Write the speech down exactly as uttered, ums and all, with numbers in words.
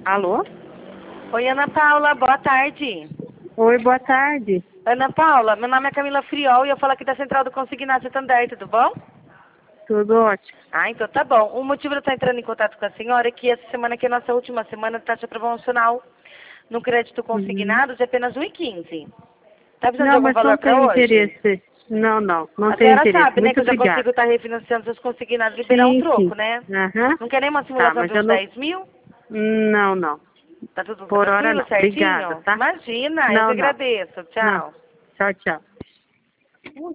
Alô? Oi, Ana Paula, boa tarde. Oi, boa tarde. Ana Paula, meu nome é Camila Friol e eu falo aqui da Central do Consignado Santander, tudo bom? Tudo ótimo. Ah, então tá bom. O motivo de eu estar entrando em contato com a senhora é que essa semana aqui é a nossa última semana de taxa promocional no crédito Uhum. consignado de apenas um e quinze. Tá precisando de Não, algum mas valor não para tenho hoje? interesse. Não, não, não A tenho senhora interesse. sabe, né, Muito que eu já obrigada. consigo estar refinanciando seus consignados e liberar um Sim, troco, sim. né? Aham. Não quer nem uma Tá, simulação mas de eu uns não... dez mil? Não, não. Tá tudo Por hora tranquilo, não. Obrigada, certinho? tá? Imagina, eu que Não, não. agradeço. Não. Tchau. Tchau, tchau.